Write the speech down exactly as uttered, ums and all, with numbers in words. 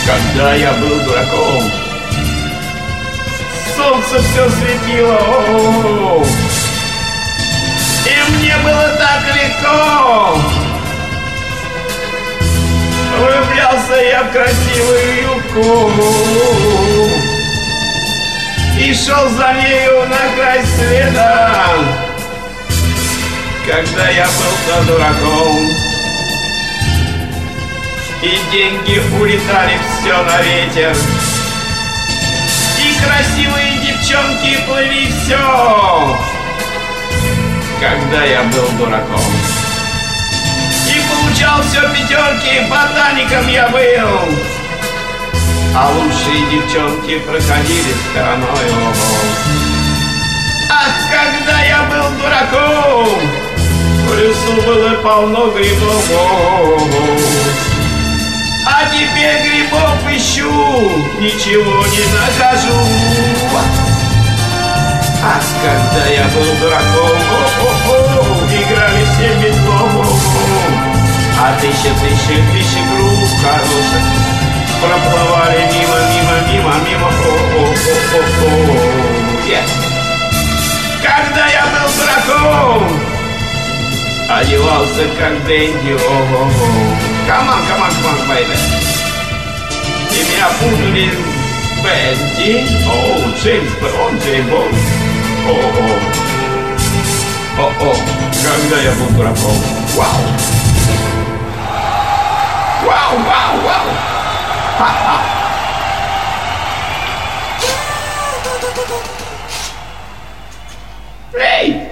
Когда я был дураком, солнце все светило, о-о-о. И мне было так легко. Влюблялся я в красивую юбку и шел за нею на край света. Когда я был-то дураком, и деньги улетали все на ветер, и красивые девчонки плыли все. Когда я был дураком и получал все пятерки, ботаником я был, а лучшие девчонки проходили стороной. Ах, когда я был дураком, в лесу было полно грибов, а теперь грибов ищу, ничего не нахожу. Ах, когда я был дураком, о-о-о, играли все без слов, а тысяча, тысяча, тысяча групп хороших проплывали мимо, мимо, мимо, мимо, о-о-о-о-о. Yeah. Когда я был дураком, одевался как Дэнди, о-о-о. Come on, come on, come on, baby. И меня путали с Бенди. О, Джеймс Бонд, Джеймс Бонд. О-о. О-о. Когда я был дураком. Вау. Вау, вау, вау. Ха-ха. Эй!